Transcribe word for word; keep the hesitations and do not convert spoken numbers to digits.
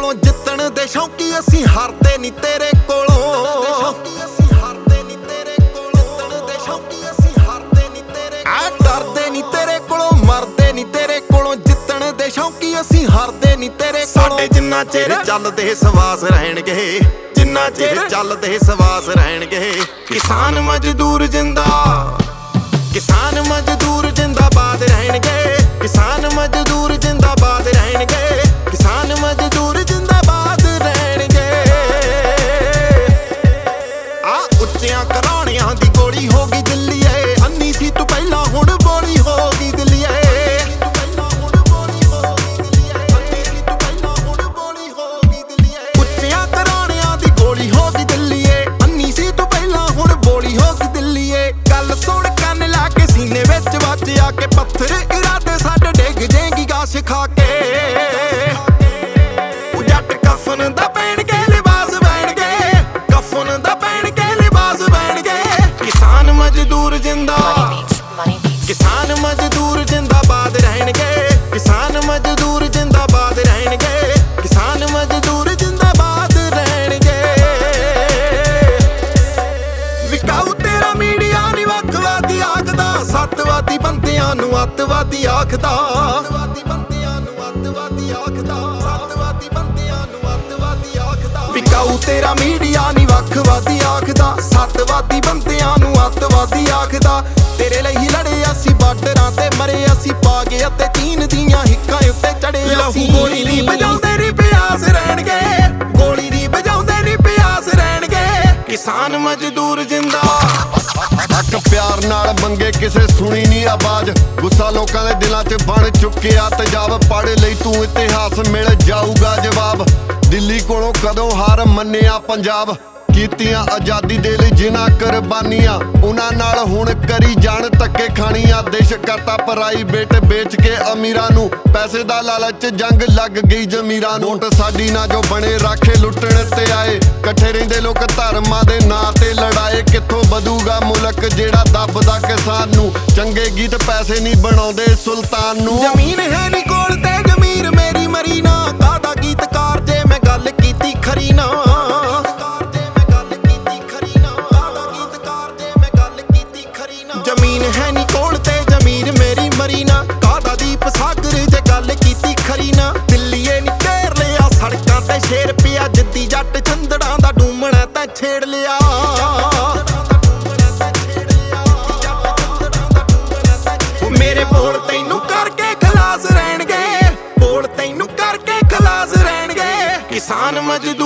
ਕੋਲੋਂ ਜਿੱਤਣ ਦੇ ਸ਼ੌਂਕੀ ਅਸੀਂ ਹਾਰਦੇ ਨਹੀਂ ਤੇਰੇ ਕੋਲੋਂ ਅਸੀਂ ਹਾਰਦੇ ਨਹੀਂ ਤੇਰੇ ਕੋਲੋਂ ਜਿੱਤਣ ਦੇ ਸ਼ੌਂਕੀ ਅਸੀਂ ਹਾਰਦੇ ਨਹੀਂ ਤੇਰੇ ਆ ਡਰਦੇ ਨਹੀਂ ਤੇਰੇ ਕੋਲੋਂ ਮਰਦੇ ਨਹੀਂ ਤੇਰੇ ਕੋਲੋਂ ਜਿੱਤਣ ਦੇ ਸ਼ੌਂਕੀ ਅਸੀਂ ਹਾਰਦੇ ਨਹੀਂ ਤੇਰੇ ਕੋਲੋਂ ਸਾਡੇ ਜਿੰਨਾ ਚਿਰ ਚੱਲਦੇ ਸਵਾਸ ਰਹਿਣਗੇ ਜਿੰਨਾ ਚਿਰ ਚੱਲਦੇ ਸਵਾਸ ਰਹਿਣਗੇ ਕਿਸਾਨ ਮਜ਼ਦੂਰ ਜਿੰਦਾ ਕਿਸਾਨ ਮਜ਼ਦੂਰ ਜਿੰਦਾਬਾਦ ਰਹਿਣਗੇ ਕਿਸਾਨ ਮਜ਼ਦੂਰ ਜਿੰਦਾਬਾਦ ਰਹਿਣਗੇ ਕਿਸਾਨ ਮਜ਼ਦੂਰ ਜਿੰਦਾਬਾਦ ਰਹਿਣਗੇ ਆ ਉੱਚਿਆਂ ਘਰਾਣਿਆਂ ਦੀ ਗੋਲੀ ਹੋ ਗਈ ਦਿੱਲੀਏ ਅੰਨੀ ਸੀ ਤੂੰ ਪਹਿਲਾਂ ਹੁਣ ਬੋਲੀ ਹੋ ਗਈ ਦਿੱਲੀਏ ਉੱਚਿਆਂ ਘਰਾਣਿਆਂ ਦੀ ਗੋਲੀ ਹੋ ਗਈ ਦਿੱਲੀਏ ਅੰਨੀ ਸੀ ਤੂੰ ਪਹਿਲਾਂ ਹੁਣ ਬੋਲੀ ਹੋ ਗਈ ਦਿੱਲੀਏ ਗੱਲ ਸੁਣ ਕੰਨ ਲਾ ਕੇ ਸੀਨੇ ਵਿੱਚ ਵੱਜ ਆ ਕੇ ਪੱਥਰ ਇਰਾਦੇ ਸਾਡੇ ਡਿੱਗ ਜੇਗੀ ਗਾਸ਼ ਖਾ ਕੇ ਉਹ ਜੱਟ ਕਫਨ ਦਾ ਪਹਿਣਗੇ ਲਿਬਾਸ ਪਹਿਣਗੇ ਕਫਨ ਦਾ ਪਹਿਣਗੇ ਲਿਬਾਸ ਪਹਿਣਗੇ ਕਿਸਾਨ ਮਜ਼ਦੂਰ ਜਿੰਦਾ ਕਿਸਾਨ ਮਜ਼ਦੂਰ ਜਿੰਦਾਬਾਦ ਰਹਿਣਗੇ ਕਿਸਾਨ ਮਜ਼ਦੂਰ ਜਿੰਦਾਬਾਦ ਰਹਿਣਗੇ ਕਿਸਾਨ ਮਜ਼ਦੂਰ ਜਿੰਦਾਬਾਦ ਰਹਿਣਗੇ ਵਿਕਾਊ ਤੇਰਾ ਮੀਡੀਆ ਨੀ ਵੱਖਵਾਦੀ ਆਖਦਾ ਸੱਤਵਾਦੀ ਬੰਦਿਆਂ ਨੂੰ ਅੱਤਵਾਦੀ ਆਖਦਾ ਅੱਤਵਾਦੀ ਬੰਦਿਆਂ ਨੂੰ ਅੱਤਵਾਦੀ ਆਖਦਾ ਸੱਤਵਾਦੀ ਬੰਦਿਆਂ ਨੂੰ ਅੱਤਵਾਦੀ ਆਖਦਾ ਵਿਕਾਊ ਤੇਰਾ ਮੀਡੀਆ ਨੀ ਵੱਖਵਾਦੀ ਆਖਦਾ ਸੱਤਵਾਦੀ ਬੰਦਿਆਂ ਨੂੰ ਅੱਤਵਾਦੀ ਆਖਦਾ ਤੇਰੇ ਲਈ ਲੜੇ ਅਸੀਂ ਬਾਰਡਰਾਂ ਤੇ ਮਰੇ ਅਸੀਂ ਪਾ ਗਏ ਅਤੇ ਚੀਨ ਦੀਆਂ ਹਿੱਕਾਂ ਉੱਤੇ ਚੜੇ ਅਸੀਂ ਗੋਲੀ ਨਹੀਂ ਵਜਾਉਂਦੇ ਨੀ ਪਿਆਸ ਰਹਿਣਗੇ ਗੋਲੀ ਨਹੀਂ ਵਜਾਉਂਦੇ ਨੀ ਪਿਆਸ ਰਹਿਣਗੇ ਕਿਸਾਨ ਮਜ਼ਦੂਰ ਜਿੰਦਾ ਹੱਕ ਪਿਆਰ ਨਾਲ ਮੰਗੇ ਕਿਸੇ ਸੁਣੀ ਨਹੀਂ ਆਵਾਜ਼ ਗੁੱਸਾ ਲੋਕਾਂ ਦੇ ਦਿਲਾਂ 'ਚ ਬਣ ਚੁੱਕਿਆ ਤੇਜ਼ਾਬ ਪੜ੍ਹ ਲਈ ਤੂੰ ਇਤਿਹਾਸ ਮਿਲ ਜਾਊਗਾ ਜਵਾਬ ਦਿੱਲੀ ਕੋਲੋਂ ਕਦੋਂ ਹਾਰ ਮੰਨਿਆ ਪੰਜਾਬ ਕੀਤੀਆਂ ਆਜ਼ਾਦੀ ਦੇ ਲਈ ਜਿਨ੍ਹਾਂ ਕੁਰਬਾਨੀਆਂ ਉਹਨਾਂ ਨਾਲ ਹੁਣ ਕਰੀ ਜਾਣ ਧੱਕੇ ਖਾਣੀਆਂ ਦੇਸ਼ ਕਰਤਾ ਪ੍ਰਾਈਵੇਟ ਵੇਚ ਕੇ ਅਮੀਰਾਂ ਨੂੰ ਪੈਸੇ ਦਾ ਲਾਲਚ ਜੰਗ ਲੱਗ ਗਈ ਜ਼ਮੀਰਾਂ ਨੂੰ ਨੋਟ ਸਾਡੀ ਨਾ ਜੋ ਬਣੇ ਰਾਖੇ ਲੁੱਟਣ ਤੇ ਆਏ ਇਕੱਠੇ ਰਹਿੰਦੇ ਲੋਕ ਧਰਮਾਂ ਦੇ ਨਾਂ ਤੇ ਲੜਾਏ ਕਿੱਥੋਂ ਵਧੂਗਾ ਮੁਲਕ ਜਿਹੜਾ ਦੱਬਦਾ ਕਿਸਾਨ ਨੂੰ ਚੰਗੇ ਗੀਤ ਪੈਸੇ ਨਹੀਂ ਬਣਾਉਂਦੇ ਸੁਲਤਾਨ ਨੂੰ ਜ਼ਮੀਨ ਹੈ ਨੀ ਕੋਲ ਤੇ ਜ਼ਮੀਰ ਮੇਰੀ ਮਰੀ ਨਾ ਕਾਹਦਾ ਗੀਤਕਾਰ ਜੇ ਮੈਂ ਗੱਲ ਕੀਤੀ ਖਰੀ ਨਾ ਜ਼ਮੀਨ ਹੈ ਨੀ ਕੋਲ ਤੇ ਜ਼ਮੀਰ ਮੇਰੀ ਮਰੀ ਨਾ ਕਾਹਦਾ ਦੀਪ ਸਾਗਰ ਜੇ ਗੱਲ ਕੀਤੀ ਖਰੀ ਨਾ ਦਿੱਲੀਏ ਨੀ ਘੇਰ ਲਿਆ ਸੜਕਾਂ ਤੇ ਸ਼ੇਰ ਪਿਆ ਜਿੱਦੀ ਜੱਟ ਚੰਦੜਾਂ ਦਾ ਡੂਮਣਾ ਤਾਂ ਛੇੜ ਲਿਆ ਮੇਰੇ ਬੋਲ ਤੈਨੂੰ ਕਰਕੇ ਖਲਾਸ ਰਹਿਣਗੇ ਬੋਲ ਤੈਨੂੰ ਕਰਕੇ ਖਲਾਸ ਰਹਿਣਗੇ ਕਿਸਾਨ ਮਜ਼ਦੂਰ